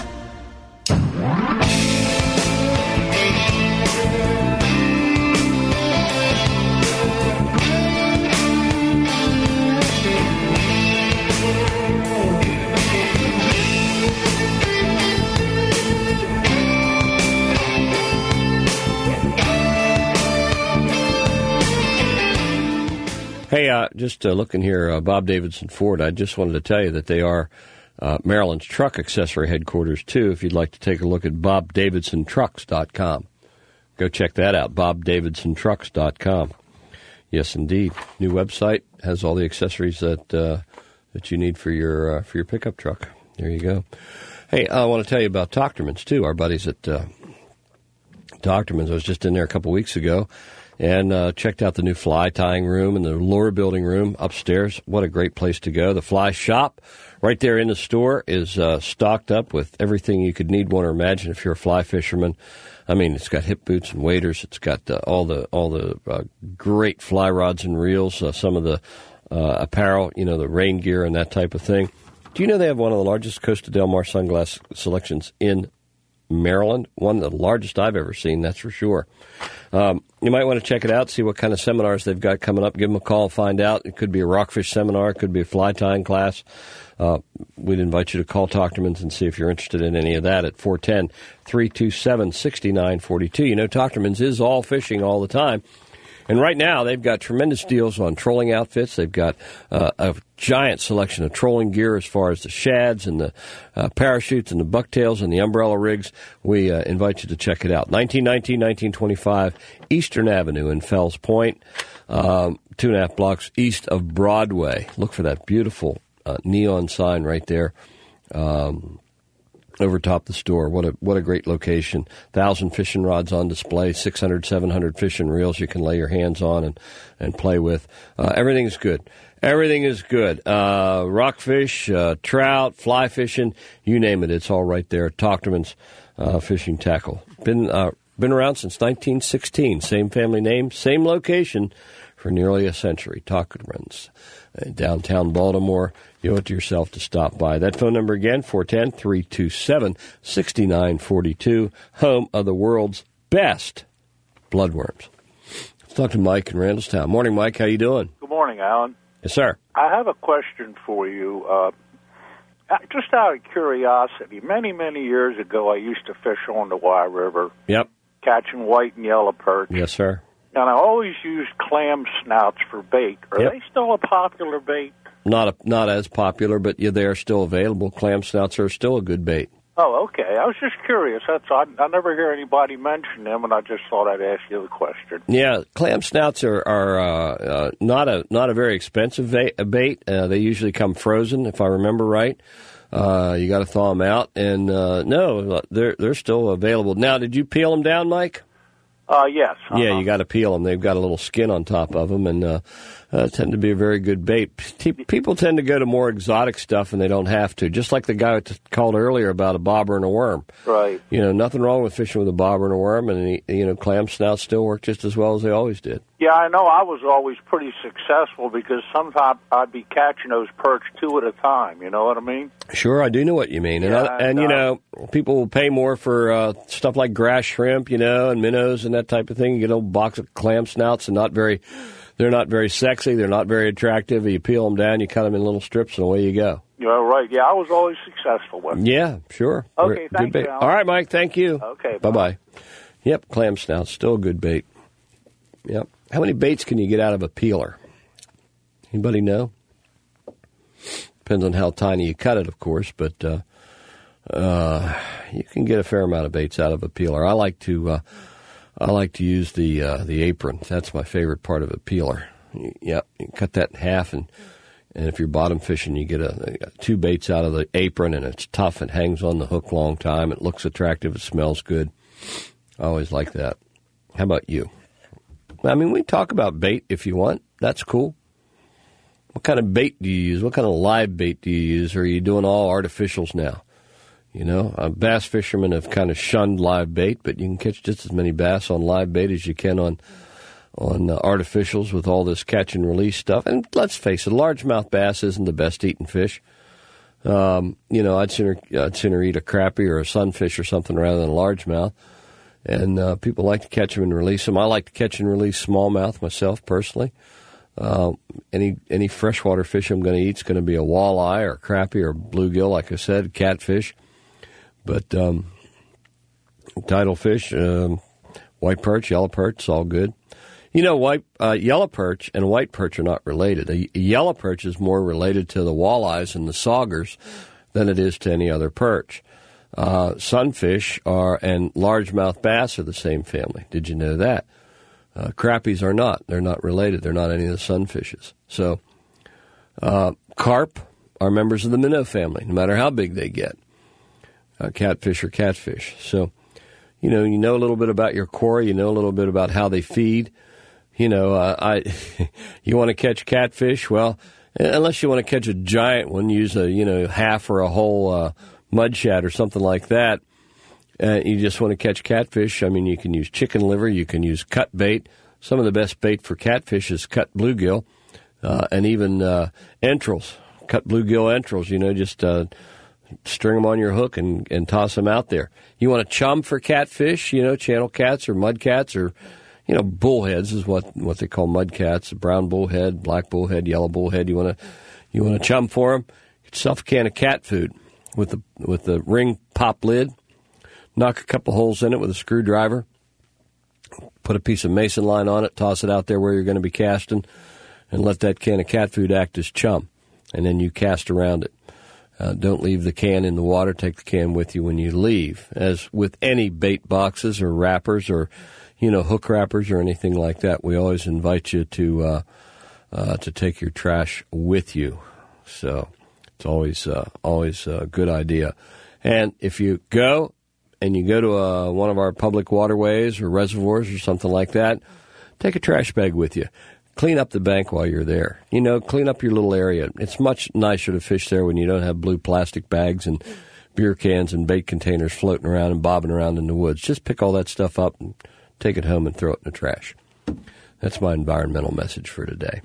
Hey, uh, just uh, looking here, uh, Bob Davidson Ford, I just wanted to tell you that they are uh, Maryland's truck accessory headquarters, too, if you'd like to take a look at bob davidson trucks dot com. Go check that out, bob davidson trucks dot com. Yes, indeed. New website has all the accessories that uh, that you need for your uh, for your pickup truck. There you go. Hey, I want to tell you about Doctorman's too. Our buddies at uh, Doctorman's. I was just in there a couple weeks ago and uh, checked out the new fly tying room and the lure building room upstairs. What a great place to go! The fly shop right there in the store is uh, stocked up with everything you could need, want, or imagine if you're a fly fisherman. I mean, it's got hip boots and waders. It's got uh, all the all the uh, great fly rods and reels. Uh, some of the uh, apparel, you know, the rain gear and that type of thing. Do you know they have one of the largest Costa Del Mar sunglass selections in Maryland? One of the largest I've ever seen, that's for sure. Um, you might want to check it out, see what kind of seminars they've got coming up. Give them a call, find out. It could be a rockfish seminar. It could be a fly tying class. Uh, we'd invite you to call Doctorman's and see if you're interested in any of that at four one zero, three two seven, six nine four two. You know, Doctorman's is all fishing all the time. And right now, they've got tremendous deals on trolling outfits. They've got uh, a giant selection of trolling gear as far as the shads and the uh, parachutes and the bucktails and the umbrella rigs. We uh, invite you to check it out. nineteen nineteen, nineteen twenty-five Eastern Avenue in Fells Point, um, two and a half blocks east of Broadway. Look for that beautiful uh, neon sign right there. Um over top the store. What a what a great location. Thousand fishing rods on display, six hundred, seven hundred fishing reels you can lay your hands on and, and play with. Uh, everything's good. Everything is good. Uh, rockfish, uh, trout, fly fishing, you name it. It's all right there at Doctorman's uh, Fishing Tackle. Been uh, been around since nineteen sixteen. Same family name, same location for nearly a century. Doctorman's. Uh, downtown Baltimore. You owe it to yourself to stop by. That phone number again, four one zero, three two seven, six nine four two, home of the world's best bloodworms. Let's talk to Mike in Randallstown. Morning, Mike. How you doing? Good morning, Alan. Yes, sir. I have a question for you. Uh, just out of curiosity, many, many years ago, I used to fish on the Wye River. Yep. Catching white and yellow perch. Yes, sir. And I always used clam snouts for bait. Are Yep. they still a popular bait? Not a, not as popular, but yeah, they are still available. Clam snouts are still a good bait. Oh, okay. I was just curious. That's I, I never hear anybody mention them, and I just thought I'd ask you the question. Yeah, clam snouts are, are uh, uh, not a not a very expensive bait. bait. Uh, they usually come frozen, if I remember right. Uh, you got to thaw them out, and uh, no, they're they're still available. Now, did you peel them down, Mike? Uh, yes. Uh-huh. Yeah, you got to peel them. They've got a little skin on top of them, and uh, uh, tend to be a very good bait. P- people tend to go to more exotic stuff, and they don't have to. Just like the guy t- called earlier about a bobber and a worm. Right. You know, nothing wrong with fishing with a bobber and a worm, and you know, clam snouts still work just as well as they always did. Yeah, I know. I was always pretty successful because sometimes I'd be catching those perch two at a time. You know what I mean? Sure, I do know what you mean. And, Yeah, I, and, and, you uh, know, people will pay more for uh, stuff like grass shrimp, you know, and minnows and that type of thing. You get a box of clam snouts, and not very, they're not very sexy. They're not very attractive. You peel them down, you cut them in little strips, and away you go. Yeah, right. Yeah, I was always successful with it. Yeah, sure. Okay, Good thank bait. you, Alan. All right, Mike, thank you. Okay, bye-bye. Yep, clam snouts, still a good bait. Yep. How many baits can you get out of a peeler? Anybody know? Depends on how tiny you cut it, of course, but uh, uh, you can get a fair amount of baits out of a peeler. I like to uh, I like to use the uh, the apron. That's my favorite part of a peeler. Yep, you cut that in half, and and if you're bottom fishing, you get a, a two baits out of the apron, and it's tough. It hangs on the hook long time. It looks attractive. It smells good. I always like that. How about you? I mean, we talk about bait if you want. That's cool. What kind of bait do you use? What kind of live bait do you use? Or are you doing all artificials now? You know, uh, bass fishermen have kind of shunned live bait, but you can catch just as many bass on live bait as you can on on uh, artificials with all this catch and release stuff. And let's face it, largemouth bass isn't the best eating fish. Um, you know, I'd sooner I'd sooner eat a crappie or a sunfish or something rather than a largemouth. And uh, people like to catch them and release them. I like to catch and release smallmouth myself, personally. Uh, any any freshwater fish I'm going to eat is going to be a walleye or a crappie or bluegill, like I said, catfish. But um, tidal fish, um, white perch, yellow perch, it's all good. You know, white uh, yellow perch and white perch are not related. A, a yellow perch is more related to the walleyes and the saugers than it is to any other perch. Uh, sunfish are and largemouth bass are the same family. Did you know that? Uh, crappies are not. They're not related. They're not any of the sunfishes. So uh, carp are members of the minnow family, no matter how big they get. Uh, catfish or catfish. So, you know, you know a little bit about your quarry. You know a little bit about how they feed. You know, uh, I you want to catch catfish? Well, unless you want to catch a giant one, use a, you know, half or a whole uh, mud shad or something like that. Uh, you just want to catch catfish. I mean, you can use chicken liver. You can use cut bait. Some of the best bait for catfish is cut bluegill uh, and even uh, entrails, cut bluegill entrails. You know, just uh, string them on your hook and, and toss them out there. You want to chum for catfish, you know, channel cats or mud cats or, you know, bullheads is what, what they call mud cats, brown bullhead, black bullhead, yellow bullhead. You want to you want to chum for them. Get yourself a can of cat food with the with the ring pop lid. Knock a couple holes in it with a screwdriver. Put a piece of mason line on it. Toss it out there where you're going to be casting, and let that can of cat food act as chum. And then you cast around it. Uh, don't leave the can in the water. Take the can with you when you leave. As with any bait boxes or wrappers or, you know, hook wrappers or anything like that, we always invite you to uh, uh, to take your trash with you. So it's always uh, always a good idea. And if you go and you go to uh, one of our public waterways or reservoirs or something like that, take a trash bag with you. Clean up the bank while you're there. You know, clean up your little area. It's much nicer to fish there when you don't have blue plastic bags and beer cans and bait containers floating around and bobbing around in the woods. Just pick all that stuff up and take it home and throw it in the trash. That's my environmental message for today.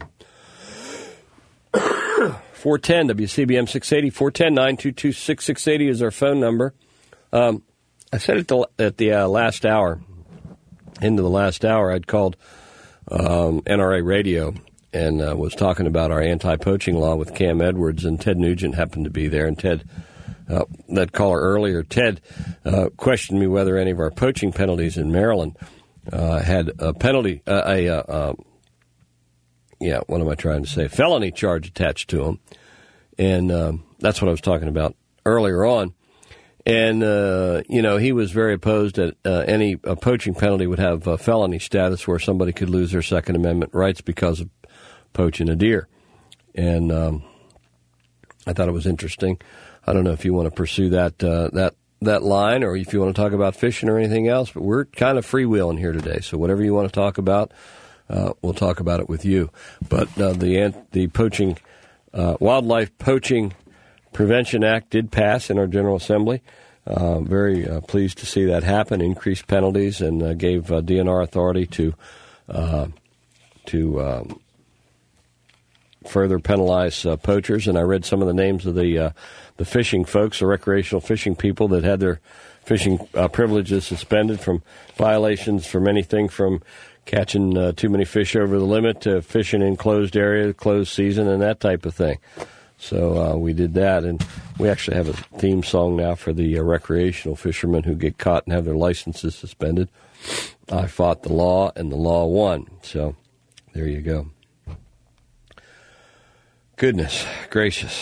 four ten W C B M six eighty, four one zero, nine two two, six six eight zero is our phone number. Um, I said at the, at the uh, last hour, into the last hour, I'd called um, N R A Radio and uh, was talking about our anti-poaching law with Cam Edwards, and Ted Nugent happened to be there. And Ted, uh, that caller earlier, Ted uh, questioned me whether any of our poaching penalties in Maryland uh, had a penalty, uh, a, uh, uh, yeah, what am I trying to say, felony charge attached to them. And um, that's what I was talking about earlier on. And, uh, you know, he was very opposed that uh, any uh, poaching penalty would have uh, felony status where somebody could lose their Second Amendment rights because of poaching a deer. And um, I thought it was interesting. I don't know if you want to pursue that uh, that that line or if you want to talk about fishing or anything else, but we're kind of freewheeling here today. So whatever you want to talk about, uh, we'll talk about it with you. But uh, the the poaching, uh, Wildlife Poaching Prevention Act did pass in our General Assembly. Uh, very uh, pleased to see that happen. Increased penalties and uh, gave uh, D N R authority to uh, to um, further penalize uh, poachers. And I read some of the names of the uh, the fishing folks, the recreational fishing people that had their fishing uh, privileges suspended from violations from anything from catching uh, too many fish over the limit to fishing in closed area, closed season, and that type of thing. So uh, we did that, and we actually have a theme song now for the uh, recreational fishermen who get caught and have their licenses suspended. I fought the law, and the law won. So there you go. Goodness gracious.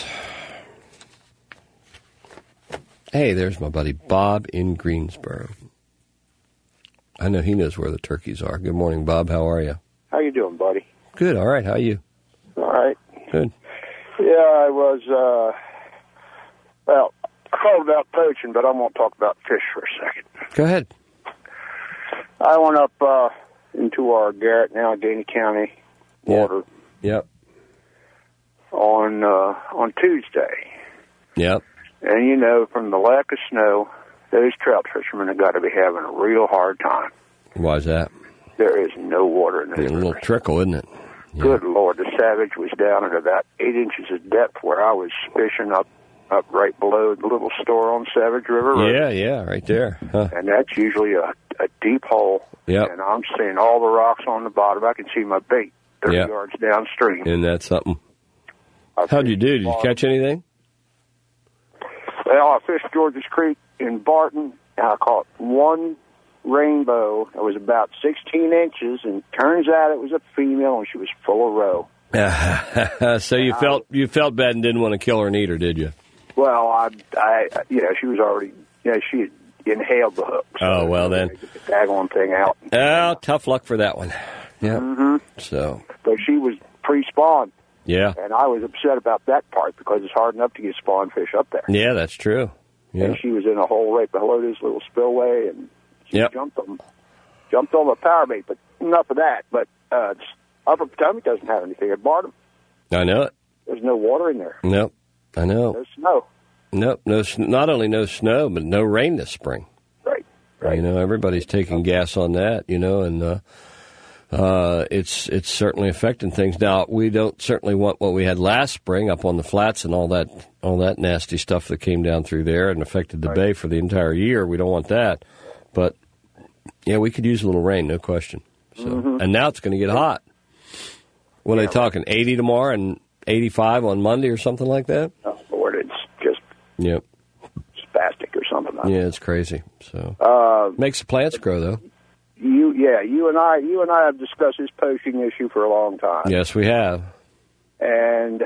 Hey, there's my buddy Bob in Greensboro. I know he knows where the turkeys are. Good morning, Bob. How are you? How you doing, buddy? Good. All right. How are you? All right. Good. Yeah, I was, uh, well, I thought about poaching, but I won't talk about fish for a second. Go ahead. I went up uh, into our Garrett and Allegheny County water. Yep. On uh, on Tuesday. Yep. And, you know, from the lack of snow, those trout fishermen have got to be having a real hard time. Why is that? There is no water in this. A little trickle, isn't it? Yeah. Good Lord, the Savage was down at about eight inches of depth where I was fishing up, up right below the little store on Savage River Road. Yeah, yeah, right there. Huh. And that's usually a, a deep hole. Yep. And I'm seeing all the rocks on the bottom. I can see my bait thirty yep. yards downstream. And that's something. How'd you do? Did you catch anything? Well, I fished Georges Creek in Barton, and I caught one rainbow. It was about sixteen inches, and turns out it was a female, and she was full of roe. So you felt you felt bad and didn't want to kill her and eat her, did you? Well, I, I, you know, she was already, you know, she had inhaled the hook. So oh well, then get the daggone thing out. Oh, tough luck for that one. Yeah. Mm-hmm. So. So she was pre-spawn. Yeah. And I was upset about that part because it's hard enough to get spawn fish up there. Yeah, that's true. Yeah. And she was in a hole right below this little spillway, and she yep. jumped on jumped on the power bait. But enough of that. But uh, Upper Potomac doesn't have anything at Barnum. I know it. There's no water in there. Nope. I know. No snow. Nope. No. Not only no snow, but no rain this spring. Right. Right. You know, everybody's taking gas on that. You know, and. Uh, Uh, it's it's certainly affecting things. Now, we don't certainly want what we had last spring up on the flats and all that all that nasty stuff that came down through there and affected the right. bay for the entire year. We don't want that. But, yeah, we could use a little rain, no question. So, mm-hmm. And now it's going to get hot. What yeah, are they talking, eighty tomorrow and eighty-five on Monday or something like that? Oh, Lord, it's just yep. spastic or something like that. Yeah, it's crazy. So uh, makes the plants grow, though. You, yeah, you and I, you and I have discussed this poaching issue for a long time. Yes, we have. And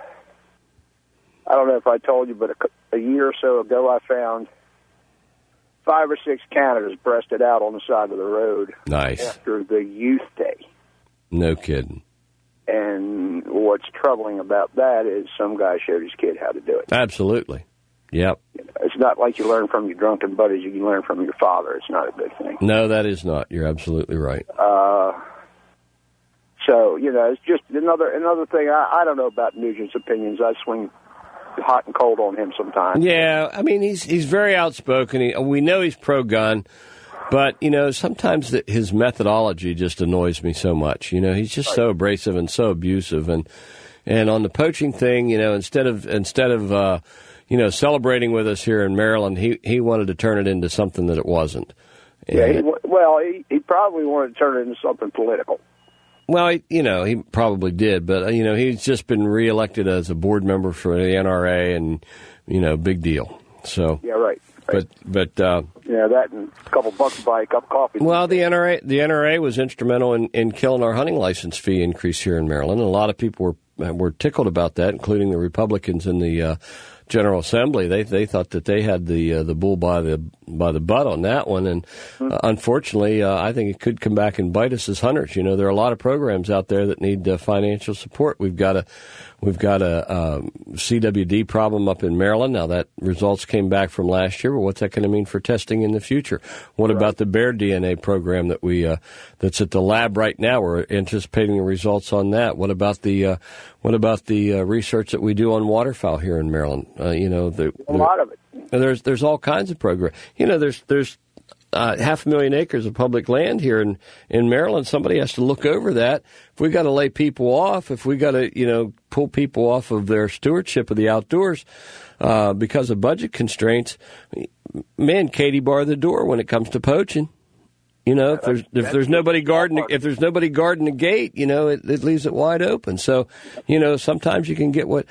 I don't know if I told you, but a, a year or so ago, I found five or six Canadas breasted out on the side of the road. Nice. After the youth day. No kidding. And what's troubling about that is some guy showed his kid how to do it. Absolutely. Yep. It's not like you learn from your drunken buddies. You can learn from your father. It's not a good thing. No, that is not. You're absolutely right. Uh, so, you know, it's just another another thing. I, I don't know about Nugent's opinions. I swing hot and cold on him sometimes. Yeah, I mean, he's he's very outspoken. He, we know he's pro-gun, but, you know, sometimes the, his methodology just annoys me so much. You know, he's just right. so abrasive and so abusive. And and on the poaching thing, you know, instead of instead of uh, you know, celebrating with us here in Maryland, he, he wanted to turn it into something that it wasn't. And yeah, he, well, he, he probably wanted to turn it into something political. Well, he, you know, he probably did, but, uh, you know, he's just been reelected as a board member for the N R A and, you know, big deal. So yeah, right. right. But, but, uh, yeah, that and a couple bucks to buy a cup of coffee. Well, the N R A, the N R A was instrumental in, in killing our hunting license fee increase here in Maryland, and a lot of people were, were tickled about that, including the Republicans in the, uh, General Assembly. They they thought that they had the uh, the bull by the by the butt on that one, and uh, unfortunately, uh, I think it could come back and bite us as hunters. You know, there are a lot of programs out there that need uh, financial support. We've got a we've got a um, C W D problem up in Maryland now. That results came back from last year, but what's that going to mean for testing in the future? What right. about the bear D N A program that we uh, that's at the lab right now? We're anticipating the results on that. What about the uh, what about the uh, research that we do on waterfowl here in Maryland? Uh, you know, the, a lot of it. There's there's all kinds of programs. You know, there's there's uh, half a million acres of public land here in, in Maryland. Somebody has to look over that. If we got to lay people off, if we got to you know pull people off of their stewardship of the outdoors uh, because of budget constraints, man, Katie bar the door when it comes to poaching. You know, if there's if there's nobody guarding if there's nobody guarding the gate, you know, it, it leaves it wide open. So, you know, sometimes you can get what.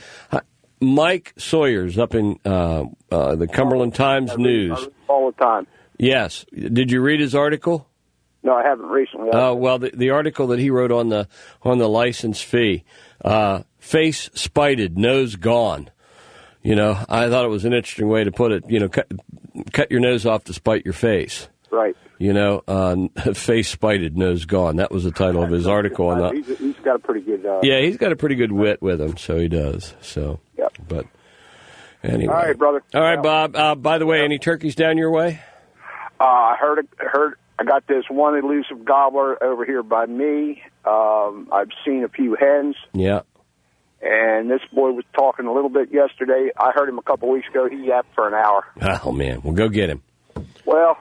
Mike Sawyer's up in uh, uh, the Cumberland Times News. All the time. Yes. Did you read his article? No, I haven't recently. Uh, well, the, the article that he wrote on the on the license fee, uh, face spited, nose gone. You know, I thought it was an interesting way to put it. You know, cut, cut your nose off to spite your face. Right. You know, uh, face spited, nose gone. That was the title of his article. On that. He's, he's got a pretty good. Uh, yeah, he's got a pretty good wit with him, so he does. So. Yep. But anyway. All right, brother. All right, Bob. Uh, by the way, any turkeys down your way? Uh, I heard. Heard. I got this one elusive gobbler over here by me. Um, I've seen a few hens. Yeah. And this boy was talking a little bit yesterday. I heard him a couple weeks ago. He yapped for an hour. Oh man, well go get him. Well,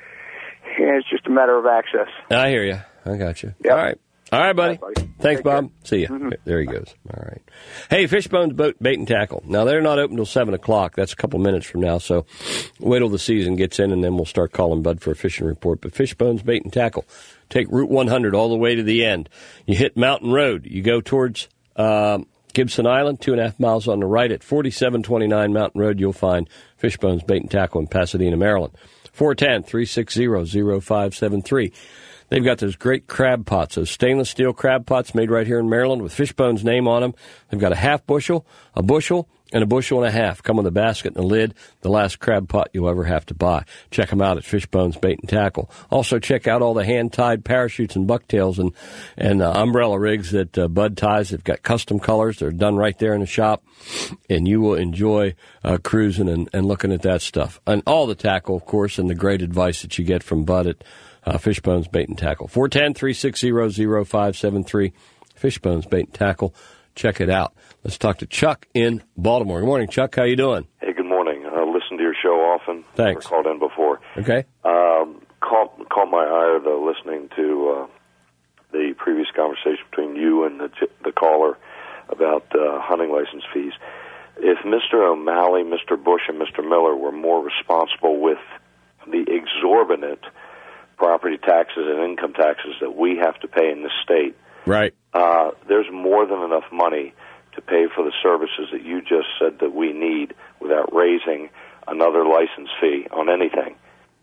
yeah, it's just a matter of access. I hear you. I got you. Yep. All right. All right, buddy. All right, buddy. Thanks, Take Bob. care. See you. Mm-hmm. There he goes. All right. Hey, Fishbone's Boat Bait and Tackle. Now, they're not open till seven o'clock. That's a couple minutes from now, so wait till the season gets in, and then we'll start calling Bud for a fishing report. But Fishbone's Bait and Tackle. Take Route one hundred all the way to the end. You hit Mountain Road. You go towards um, Gibson Island, two and a half miles on the right. At forty-seven twenty-nine Mountain Road, you'll find Fishbone's Bait and Tackle in Pasadena, Maryland. four one zero, three six zero, zero five seven three. They've got those great crab pots, those stainless steel crab pots made right here in Maryland with Fishbone's name on them. They've got a half bushel, a bushel, and a bushel and a half come with a basket and a lid, the last crab pot you'll ever have to buy. Check them out at Fishbones Bait and Tackle. Also, check out all the hand-tied parachutes and bucktails and, and uh, umbrella rigs that uh, Bud ties. They've got custom colors. They're done right there in the shop, and you will enjoy uh, cruising and, and looking at that stuff. And all the tackle, of course, and the great advice that you get from Bud at uh, Fishbones Bait and Tackle. four one zero, three six zero, zero five seven three, Fishbones Bait and Tackle. Check it out. Let's talk to Chuck in Baltimore. Good morning, Chuck. How you doing? Hey, good morning. I listen to your show often. Thanks. Never called in before. Okay. Um, caught, caught my eye, though, listening to uh, the previous conversation between you and the, the caller about uh, hunting license fees. If Mister O'Malley, Mister Bush, and Mister Miller were more responsible with the exorbitant property taxes and income taxes that we have to pay in this state, right? Uh, there's more than enough money to pay for the services that you just said that we need without raising another license fee on anything.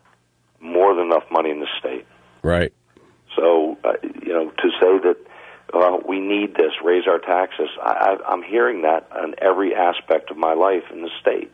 More than enough money in the state. Right. So, uh, you know, to say that uh, we need this, raise our taxes, I, I, I'm hearing that on every aspect of my life in the state.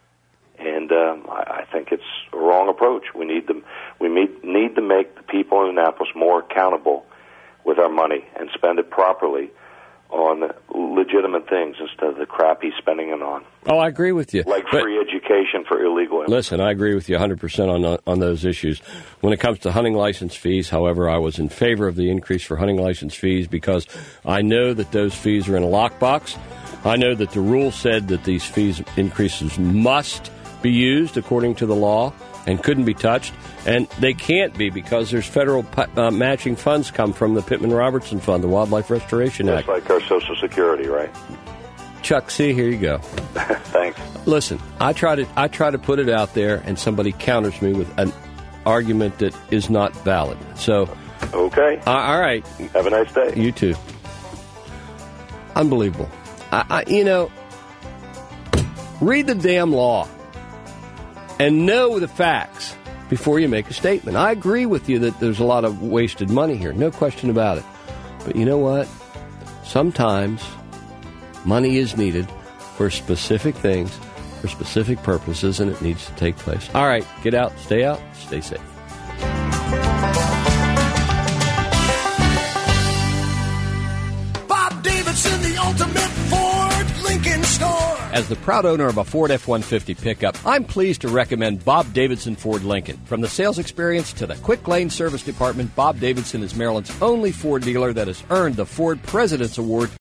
And um, I, I think it's a wrong approach. We need to, we need, need to make the people in Annapolis more accountable with our money and spend it properly on legitimate things instead of the crap he's spending it on. Oh, I agree with you. Like but, free education for illegal immigrants. Listen, I agree with you one hundred percent on on those issues. When it comes to hunting license fees, however, I was in favor of the increase for hunting license fees because I know that those fees are in a lockbox. I know that the rule said that these fees increases must be used according to the law and couldn't be touched. And they can't be because there's federal uh, matching funds come from the Pittman-Robertson Fund, the Wildlife Restoration Just Act. Just like our Social Security, right? Chuck, see, here you go. Thanks. Listen, I try to I try to put it out there, and somebody counters me with an argument that is not valid. So, okay. Uh, all right. Have a nice day. You too. Unbelievable. I, I, you know, read the damn law and know the facts before you make a statement. I agree with you that there's a lot of wasted money here. No question about it. But you know what? Sometimes money is needed for specific things, for specific purposes, and it needs to take place. All right, get out, stay out, stay safe. Bob Davidson, the ultimate Ford Lincoln store. As the proud owner of a Ford F one fifty pickup, I'm pleased to recommend Bob Davidson Ford Lincoln. From the sales experience to the quick lane service department, Bob Davidson is Maryland's only Ford dealer that has earned the Ford President's Award